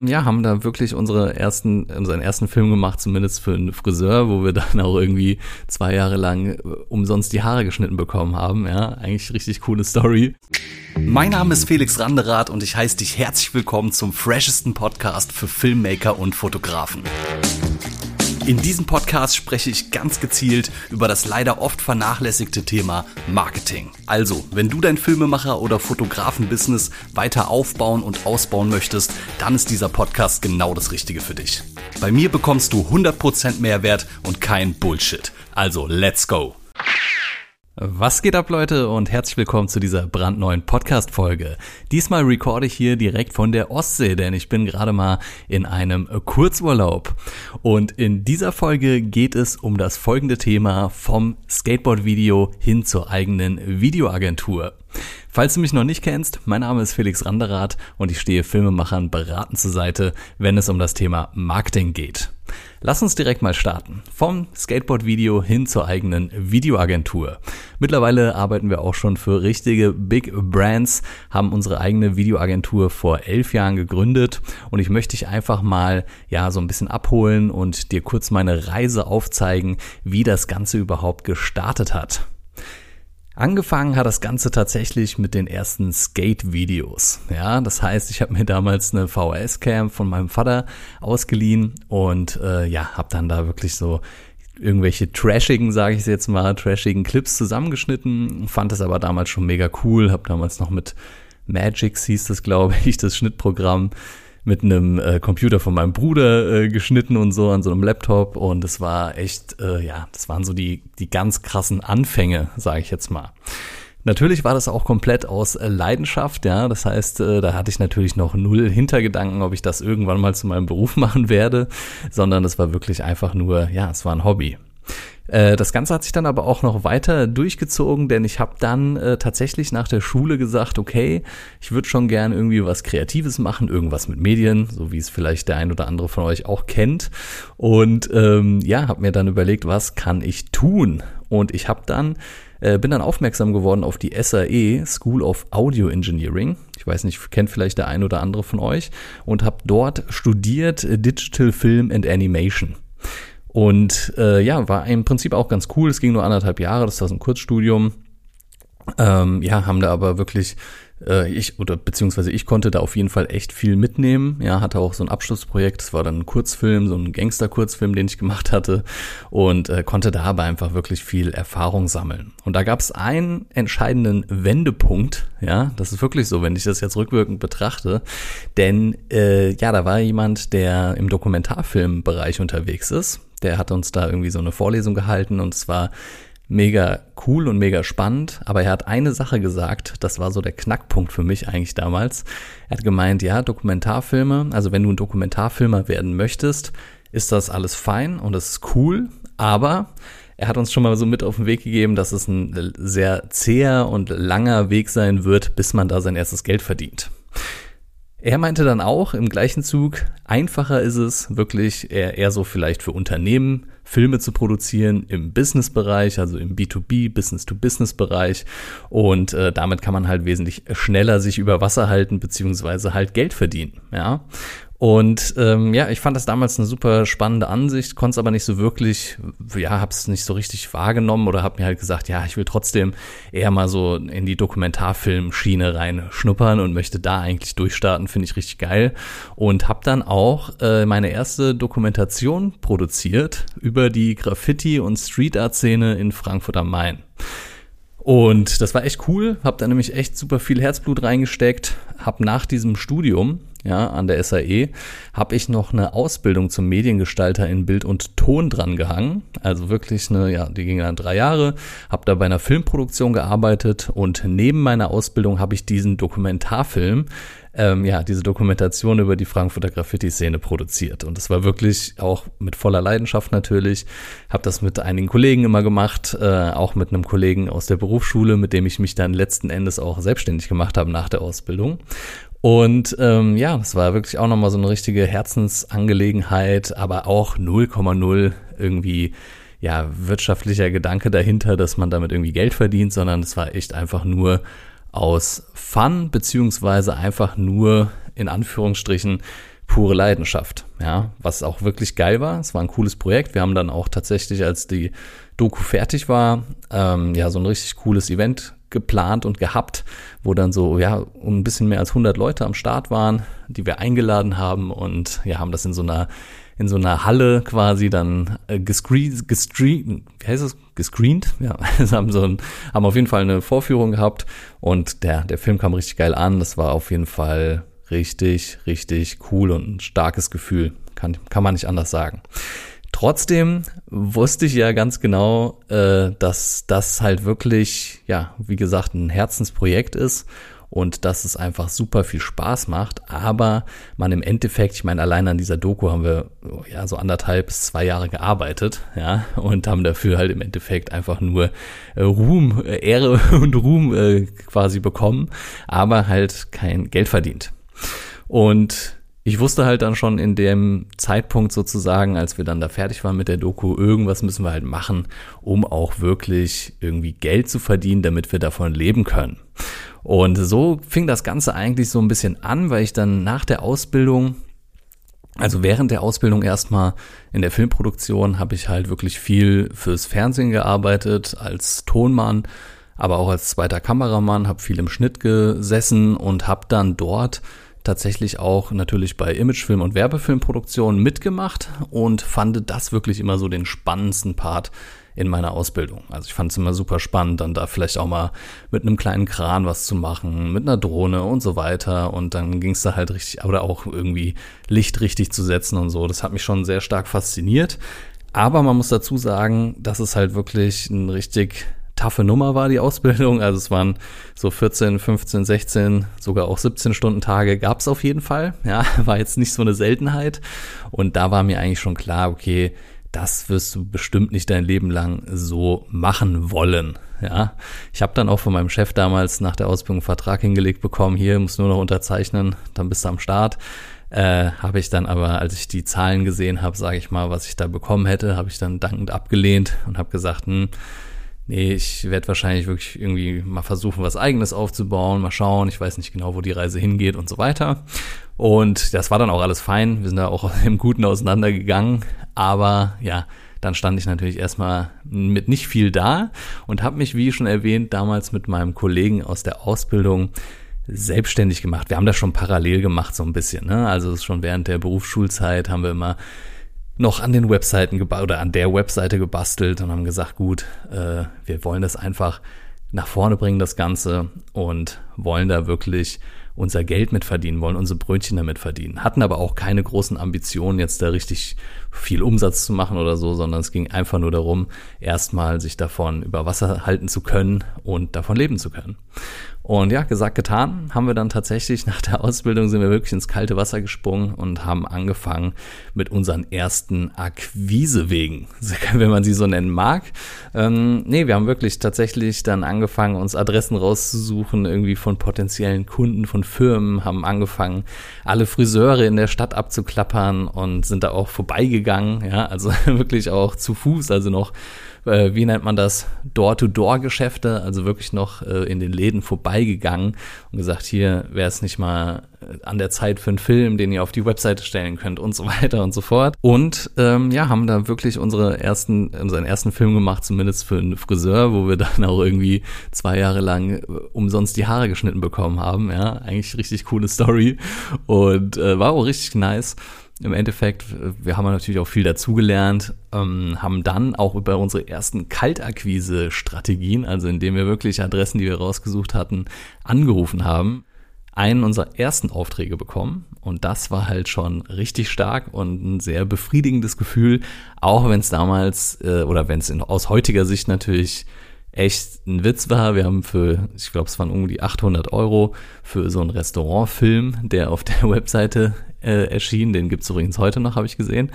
Ja, haben da wirklich unseren ersten Film gemacht, zumindest für einen Friseur, wo wir dann auch irgendwie 2 Jahre lang umsonst die Haare geschnitten bekommen haben. Ja, eigentlich richtig coole Story. Mein Name ist Felix Randerath und ich heiße dich herzlich willkommen zum freshesten Podcast für Filmmaker und Fotografen. In diesem Podcast spreche ich ganz gezielt über das leider oft vernachlässigte Thema Marketing. Also, wenn du dein Filmemacher- oder Fotografen-Business weiter aufbauen und ausbauen möchtest, dann ist dieser Podcast genau das Richtige für dich. Bei mir bekommst du 100% Mehrwert und kein Bullshit. Also, let's go! Was geht ab, Leute, und herzlich willkommen zu dieser brandneuen Podcast-Folge. Diesmal recorde ich hier direkt von der Ostsee, denn ich bin gerade mal in einem Kurzurlaub. Und in dieser Folge geht es um das folgende Thema: vom Skateboard-Video hin zur eigenen Videoagentur. Falls du mich noch nicht kennst, mein Name ist Felix Randerath und ich stehe Filmemachern beratend zur Seite, wenn es um das Thema Marketing geht. Lass uns direkt mal starten. Vom Skateboard-Video hin zur eigenen Videoagentur. Mittlerweile arbeiten wir auch schon für richtige Big Brands, haben unsere eigene Videoagentur vor 11 Jahren gegründet und ich möchte dich einfach mal so ein bisschen abholen und dir kurz meine Reise aufzeigen, wie das Ganze überhaupt gestartet hat. Angefangen hat das Ganze tatsächlich mit den ersten Skate-Videos. Ja, das heißt, ich habe mir damals eine VHS-Cam von meinem Vater ausgeliehen und habe dann da wirklich so irgendwelche trashigen Clips zusammengeschnitten. Fand es aber damals schon mega cool. Habe damals noch mit Magix, hieß das, glaube ich, das Schnittprogramm, mit einem Computer von meinem Bruder geschnitten und so an so einem Laptop, und es war echt, das waren so die ganz krassen Anfänge, sage ich jetzt mal. Natürlich war das auch komplett aus Leidenschaft, ja, das heißt, da hatte ich natürlich noch null Hintergedanken, ob ich das irgendwann mal zu meinem Beruf machen werde, sondern es war wirklich einfach nur, es war ein Hobby. Das Ganze hat sich dann aber auch noch weiter durchgezogen, denn ich habe dann tatsächlich nach der Schule gesagt, okay, ich würde schon gern irgendwie was Kreatives machen, irgendwas mit Medien, so wie es vielleicht der ein oder andere von euch auch kennt, und habe mir dann überlegt, was kann ich tun? Und ich habe dann bin dann aufmerksam geworden auf die SAE, School of Audio Engineering. Ich weiß nicht, kennt vielleicht der ein oder andere von euch, und habe dort studiert Digital Film and Animation. Und war im Prinzip auch ganz cool. Es ging nur 1,5 Jahre, das war so ein Kurzstudium. Haben da aber wirklich, ich konnte da auf jeden Fall echt viel mitnehmen. Ja, hatte auch so ein Abschlussprojekt, das war dann ein Kurzfilm, so ein Gangster-Kurzfilm, den ich gemacht hatte, und konnte da aber einfach wirklich viel Erfahrung sammeln. Und da gab es einen entscheidenden Wendepunkt, ja, das ist wirklich so, wenn ich das jetzt rückwirkend betrachte, denn da war jemand, der im Dokumentarfilmbereich unterwegs ist. Der hat uns da irgendwie so eine Vorlesung gehalten und es war mega cool und mega spannend, aber er hat eine Sache gesagt, das war so der Knackpunkt für mich eigentlich damals. Er hat gemeint, ja, Dokumentarfilme, also wenn du ein Dokumentarfilmer werden möchtest, ist das alles fein und das ist cool, aber er hat uns schon mal so mit auf den Weg gegeben, dass es ein sehr zäher und langer Weg sein wird, bis man da sein erstes Geld verdient. Er meinte dann auch im gleichen Zug, einfacher ist es wirklich eher so vielleicht für Unternehmen, Filme zu produzieren im Business-Bereich, also im B2B, Business-to-Business-Bereich, und damit kann man halt wesentlich schneller sich über Wasser halten beziehungsweise halt Geld verdienen, ja. Und ich fand das damals eine super spannende Ansicht, konnte es aber nicht so wirklich, habe es nicht so richtig wahrgenommen oder habe mir halt gesagt, ich will trotzdem eher mal so in die Dokumentarfilmschiene reinschnuppern und möchte da eigentlich durchstarten, finde ich richtig geil. Und habe dann auch meine erste Dokumentation produziert über die Graffiti- und Street-Art-Szene in Frankfurt am Main. Und das war echt cool, habe da nämlich echt super viel Herzblut reingesteckt, habe nach diesem Studium an der SAE, habe ich noch eine Ausbildung zum Mediengestalter in Bild und Ton dran gehangen. Also wirklich die ging dann 3 Jahre, habe da bei einer Filmproduktion gearbeitet, und neben meiner Ausbildung habe ich diesen Dokumentarfilm, diese Dokumentation über die Frankfurter Graffiti-Szene produziert. Und das war wirklich auch mit voller Leidenschaft natürlich. Habe das mit einigen Kollegen immer gemacht, auch mit einem Kollegen aus der Berufsschule, mit dem ich mich dann letzten Endes auch selbstständig gemacht habe nach der Ausbildung. Und das war wirklich auch nochmal so eine richtige Herzensangelegenheit, aber auch 0,0 irgendwie wirtschaftlicher Gedanke dahinter, dass man damit irgendwie Geld verdient, sondern es war echt einfach nur aus Fun, beziehungsweise einfach nur in Anführungsstrichen pure Leidenschaft, ja, was auch wirklich geil war. Es war ein cooles Projekt. Wir haben dann auch tatsächlich, als die Doku fertig war, so ein richtig cooles Event geplant und gehabt, wo dann so, ein bisschen mehr als 100 Leute am Start waren, die wir eingeladen haben und haben das in so einer Halle quasi dann gescreent, wie heißt es? Gescreent? Ja, also haben auf jeden Fall eine Vorführung gehabt und der Film kam richtig geil an. Das war auf jeden Fall richtig, richtig cool und ein starkes Gefühl. Kann man nicht anders sagen. Trotzdem wusste ich ja ganz genau, dass das halt wirklich, wie gesagt, ein Herzensprojekt ist und dass es einfach super viel Spaß macht, aber man im Endeffekt, ich meine, allein an dieser Doku haben wir so 1,5 bis 2 Jahre gearbeitet, und haben dafür halt im Endeffekt einfach nur Ruhm, Ehre und Ruhm quasi bekommen, aber halt kein Geld verdient. Und ich wusste halt dann schon in dem Zeitpunkt sozusagen, als wir dann da fertig waren mit der Doku, irgendwas müssen wir halt machen, um auch wirklich irgendwie Geld zu verdienen, damit wir davon leben können. Und so fing das Ganze eigentlich so ein bisschen an, weil ich dann nach der Ausbildung, also während der Ausbildung erstmal in der Filmproduktion, habe ich halt wirklich viel fürs Fernsehen gearbeitet, als Tonmann, aber auch als zweiter Kameramann, habe viel im Schnitt gesessen und habe dann dort tatsächlich auch natürlich bei Imagefilm- und Werbefilmproduktionen mitgemacht und fand das wirklich immer so den spannendsten Part in meiner Ausbildung. Also ich fand es immer super spannend, dann da vielleicht auch mal mit einem kleinen Kran was zu machen, mit einer Drohne und so weiter, und dann ging es da halt richtig, oder auch irgendwie Licht richtig zu setzen und so. Das hat mich schon sehr stark fasziniert, aber man muss dazu sagen, dass es halt wirklich ein richtig taffe Nummer war, die Ausbildung. Also es waren so 14, 15, 16, sogar auch 17 Stunden Tage gab es auf jeden Fall. Ja, war jetzt nicht so eine Seltenheit. Und da war mir eigentlich schon klar, okay, das wirst du bestimmt nicht dein Leben lang so machen wollen. Ja, ich habe dann auch von meinem Chef damals nach der Ausbildung einen Vertrag hingelegt bekommen, hier, musst nur noch unterzeichnen, dann bist du am Start. Habe ich dann aber, als ich die Zahlen gesehen habe, sage ich mal, was ich da bekommen hätte, habe ich dann dankend abgelehnt und habe gesagt, nee, ich werde wahrscheinlich wirklich irgendwie mal versuchen, was Eigenes aufzubauen, mal schauen, ich weiß nicht genau, wo die Reise hingeht und so weiter. Und das war dann auch alles fein, wir sind da auch im Guten auseinandergegangen, aber dann stand ich natürlich erstmal mit nicht viel da und habe mich, wie schon erwähnt, damals mit meinem Kollegen aus der Ausbildung selbstständig gemacht. Wir haben das schon parallel gemacht so ein bisschen, ne? Also schon während der Berufsschulzeit haben wir immer noch an den Webseiten oder an der Webseite gebastelt und haben gesagt, gut, wir wollen das einfach nach vorne bringen, das Ganze, und wollen da wirklich unser Geld mit verdienen, wollen unsere Brötchen damit verdienen. Hatten aber auch keine großen Ambitionen, jetzt da richtig viel Umsatz zu machen oder so, sondern es ging einfach nur darum, erstmal sich davon über Wasser halten zu können und davon leben zu können. Und gesagt, getan, haben wir dann tatsächlich nach der Ausbildung, sind wir wirklich ins kalte Wasser gesprungen und haben angefangen mit unseren ersten Akquisewegen, wenn man sie so nennen mag. Wir haben wirklich tatsächlich dann angefangen, uns Adressen rauszusuchen, irgendwie von potenziellen Kunden, von Firmen, haben angefangen, alle Friseure in der Stadt abzuklappern und sind da auch vorbeigegangen, also wirklich auch zu Fuß, also noch, wie nennt man das, Door-to-Door-Geschäfte, also wirklich noch in den Läden vorbeigegangen und gesagt, hier wäre es nicht mal an der Zeit für einen Film, den ihr auf die Webseite stellen könnt und so weiter und so fort. Und haben da wirklich unseren ersten Film gemacht, zumindest für einen Friseur, wo wir dann auch irgendwie 2 Jahre lang umsonst die Haare geschnitten bekommen haben. Ja, eigentlich richtig coole Story und war auch richtig nice. Im Endeffekt, wir haben natürlich auch viel dazugelernt, haben dann auch über unsere ersten Kaltakquise-Strategien, also indem wir wirklich Adressen, die wir rausgesucht hatten, angerufen haben, einen unserer ersten Aufträge bekommen. Und das war halt schon richtig stark und ein sehr befriedigendes Gefühl, auch wenn es damals oder wenn es aus heutiger Sicht natürlich echt ein Witz war. Wir haben ich glaube, es waren irgendwie 800 € für so einen Restaurantfilm, der auf der Webseite erschien. Den gibt's übrigens heute noch, habe ich gesehen.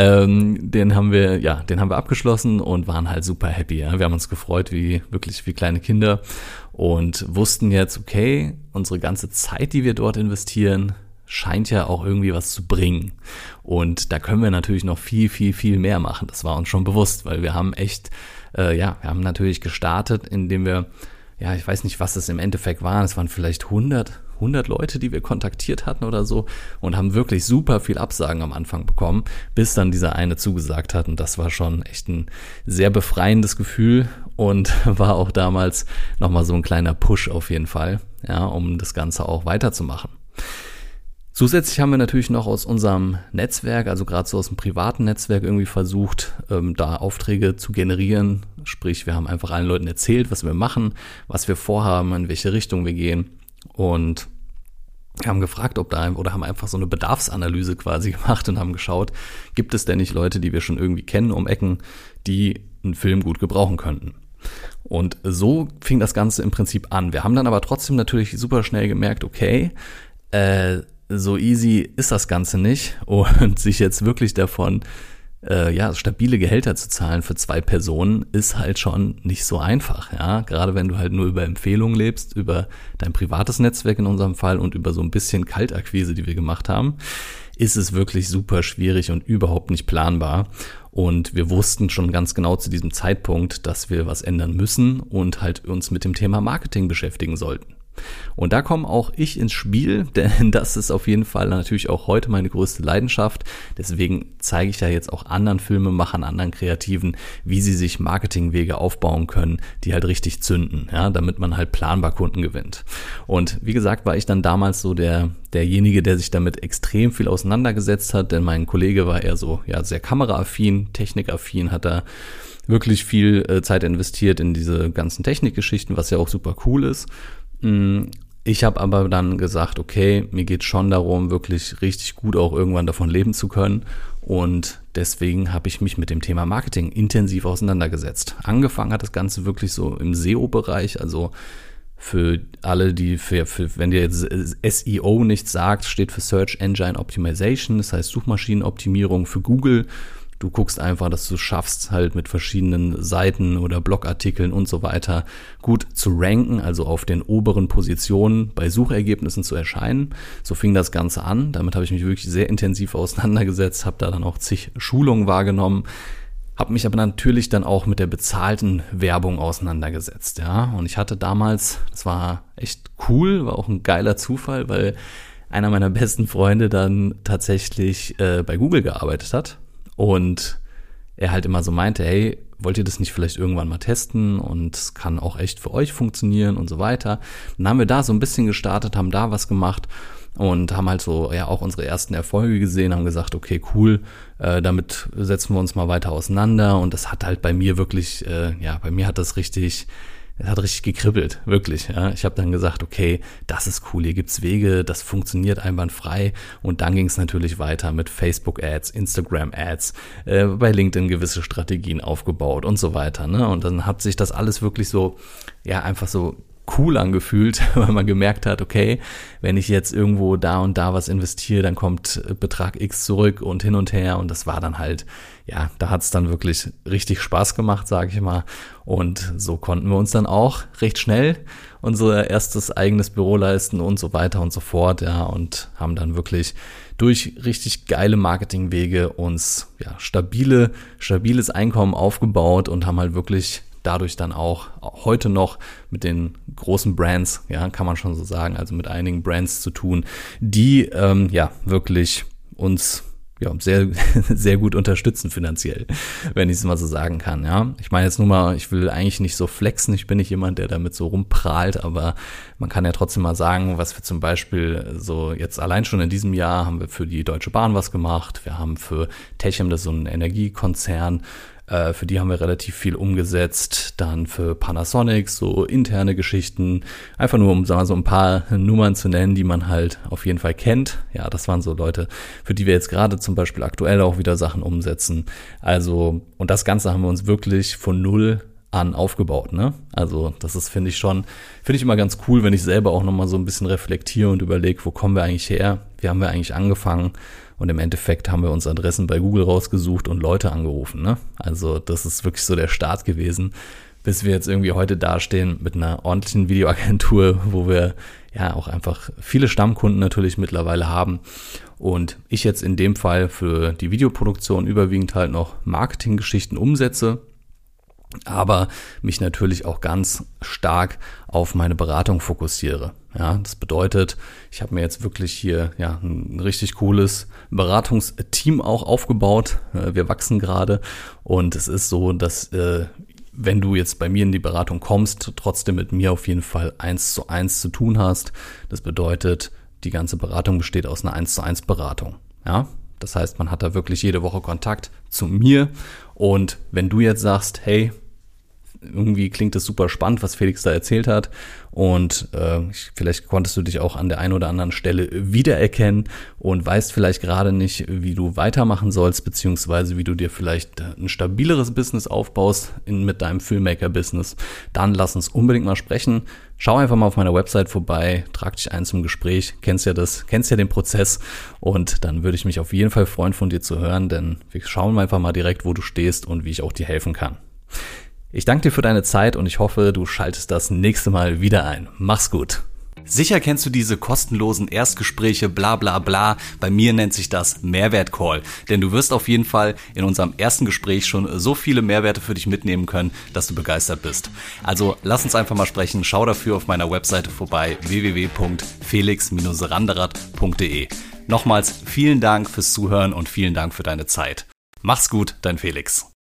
Den haben wir abgeschlossen und waren halt super happy. Ja? Wir haben uns gefreut wie kleine Kinder und wussten jetzt, okay, unsere ganze Zeit, die wir dort investieren, scheint ja auch irgendwie was zu bringen. Und da können wir natürlich noch viel, viel, viel mehr machen. Das war uns schon bewusst, weil wir haben echt, wir haben natürlich gestartet, indem wir, ich weiß nicht, was es im Endeffekt waren. Es waren vielleicht 100 100 Leute, die wir kontaktiert hatten oder so und haben wirklich super viel Absagen am Anfang bekommen, bis dann dieser eine zugesagt hat. Und das war schon echt ein sehr befreiendes Gefühl und war auch damals nochmal so ein kleiner Push auf jeden Fall, ja, um das Ganze auch weiterzumachen. Zusätzlich haben wir natürlich noch aus unserem Netzwerk, also gerade so aus dem privaten Netzwerk irgendwie versucht, da Aufträge zu generieren. Sprich, wir haben einfach allen Leuten erzählt, was wir machen, was wir vorhaben, in welche Richtung wir gehen und haben gefragt, oder haben einfach so eine Bedarfsanalyse quasi gemacht und haben geschaut, gibt es denn nicht Leute, die wir schon irgendwie kennen um Ecken, die einen Film gut gebrauchen könnten. Und so fing das Ganze im Prinzip an. Wir haben dann aber trotzdem natürlich super schnell gemerkt, okay, so easy ist das Ganze nicht und sich jetzt wirklich davon stabile Gehälter zu zahlen für 2 Personen ist halt schon nicht so einfach, ja, gerade wenn du halt nur über Empfehlungen lebst, über dein privates Netzwerk in unserem Fall und über so ein bisschen Kaltakquise, die wir gemacht haben, ist es wirklich super schwierig und überhaupt nicht planbar. Und wir wussten schon ganz genau zu diesem Zeitpunkt, dass wir was ändern müssen und halt uns mit dem Thema Marketing beschäftigen sollten. Und da komme auch ich ins Spiel, denn das ist auf jeden Fall natürlich auch heute meine größte Leidenschaft. Deswegen zeige ich ja jetzt auch anderen Filmemachern, anderen Kreativen, wie sie sich Marketingwege aufbauen können, die halt richtig zünden, ja, damit man halt planbar Kunden gewinnt. Und wie gesagt, war ich dann damals so derjenige, der sich damit extrem viel auseinandergesetzt hat, denn mein Kollege war eher so, ja, sehr kameraaffin, technikaffin, hat da wirklich viel Zeit investiert in diese ganzen Technikgeschichten, was ja auch super cool ist. Ich habe aber dann gesagt, okay, mir geht schon darum, wirklich richtig gut auch irgendwann davon leben zu können und deswegen habe ich mich mit dem Thema Marketing intensiv auseinandergesetzt. Angefangen hat das Ganze wirklich so im SEO-Bereich, also für alle, die wenn dir jetzt SEO nichts sagt, steht für Search Engine Optimization, das heißt Suchmaschinenoptimierung für Google. Du guckst einfach, dass du schaffst, halt mit verschiedenen Seiten oder Blogartikeln und so weiter gut zu ranken, also auf den oberen Positionen bei Suchergebnissen zu erscheinen. So fing das Ganze an. Damit habe ich mich wirklich sehr intensiv auseinandergesetzt, habe da dann auch zig Schulungen wahrgenommen, habe mich aber natürlich dann auch mit der bezahlten Werbung auseinandergesetzt. Ja, und ich hatte damals, das war echt cool, war auch ein geiler Zufall, weil einer meiner besten Freunde dann tatsächlich bei Google gearbeitet hat. Und er halt immer so meinte, hey, wollt ihr das nicht vielleicht irgendwann mal testen und es kann auch echt für euch funktionieren und so weiter. Dann haben wir da so ein bisschen gestartet, haben da was gemacht und haben halt so ja auch unsere ersten Erfolge gesehen, haben gesagt, okay, cool, damit setzen wir uns mal weiter auseinander und das hat halt bei mir wirklich, bei mir hat das richtig gekribbelt, wirklich. Ja. Ich habe dann gesagt, okay, das ist cool, hier gibt's Wege, das funktioniert einwandfrei. Und dann ging es natürlich weiter mit Facebook-Ads, Instagram-Ads, bei LinkedIn gewisse Strategien aufgebaut und so weiter. Ne? Und dann hat sich das alles wirklich so, ja, einfach so cool angefühlt, weil man gemerkt hat, okay, wenn ich jetzt irgendwo da und da was investiere, dann kommt Betrag X zurück und hin und her und das war dann halt, ja, da hat es dann wirklich richtig Spaß gemacht, sage ich mal und so konnten wir uns dann auch recht schnell unser erstes eigenes Büro leisten und so weiter und so fort, ja, und haben dann wirklich durch richtig geile Marketingwege uns, ja, stabiles Einkommen aufgebaut und haben halt wirklich dadurch dann auch heute noch mit den großen Brands, ja, kann man schon so sagen, also mit einigen Brands zu tun, die wirklich uns sehr, sehr gut unterstützen finanziell, wenn ich es mal so sagen kann, ja. Ich meine jetzt nur mal, ich will eigentlich nicht so flexen, ich bin nicht jemand, der damit so rumprahlt, aber man kann ja trotzdem mal sagen, was wir zum Beispiel so jetzt allein schon in diesem Jahr haben wir für die Deutsche Bahn was gemacht, wir haben für Techem, das ist so ein Energiekonzern, für die haben wir relativ viel umgesetzt, dann für Panasonic so interne Geschichten, einfach nur um sagen wir, so ein paar Nummern zu nennen, die man halt auf jeden Fall kennt. Ja, das waren so Leute, für die wir jetzt gerade zum Beispiel aktuell auch wieder Sachen umsetzen. Also, und das Ganze haben wir uns wirklich von null an aufgebaut, ne? Also das ist, finde ich immer ganz cool, wenn ich selber auch nochmal so ein bisschen reflektiere und überlege, wo kommen wir eigentlich her, wie haben wir eigentlich angefangen und im Endeffekt haben wir uns Adressen bei Google rausgesucht und Leute angerufen, ne? Also das ist wirklich so der Start gewesen, bis wir jetzt irgendwie heute dastehen mit einer ordentlichen Videoagentur, wo wir ja auch einfach viele Stammkunden natürlich mittlerweile haben und ich jetzt in dem Fall für die Videoproduktion überwiegend halt noch Marketinggeschichten umsetze. aber mich natürlich auch ganz stark auf meine Beratung fokussiere. Ja, das bedeutet, ich habe mir jetzt wirklich hier ein richtig cooles Beratungsteam auch aufgebaut. Wir wachsen gerade und es ist so, dass wenn du jetzt bei mir in die Beratung kommst, trotzdem mit mir auf jeden Fall 1:1 zu tun hast. Das bedeutet, die ganze Beratung besteht aus einer 1:1 Beratung. Ja, das heißt, man hat da wirklich jede Woche Kontakt zu mir. Und wenn du jetzt sagst, hey, irgendwie klingt das super spannend, was Felix da erzählt hat und vielleicht konntest du dich auch an der einen oder anderen Stelle wiedererkennen und weißt vielleicht gerade nicht, wie du weitermachen sollst, beziehungsweise wie du dir vielleicht ein stabileres Business aufbaust mit deinem Filmmaker-Business, dann lass uns unbedingt mal sprechen. Schau einfach mal auf meiner Website vorbei, trag dich ein zum Gespräch, kennst ja den Prozess und dann würde ich mich auf jeden Fall freuen, von dir zu hören, denn wir schauen einfach mal direkt, wo du stehst und wie ich auch dir helfen kann. Ich danke dir für deine Zeit und ich hoffe, du schaltest das nächste Mal wieder ein. Mach's gut. Sicher kennst du diese kostenlosen Erstgespräche, bla bla bla. Bei mir nennt sich das Mehrwert-Call. Denn du wirst auf jeden Fall in unserem ersten Gespräch schon so viele Mehrwerte für dich mitnehmen können, dass du begeistert bist. Also lass uns einfach mal sprechen. Schau dafür auf meiner Webseite vorbei, www.felix-randerath.de. Nochmals vielen Dank fürs Zuhören und vielen Dank für deine Zeit. Mach's gut, dein Felix.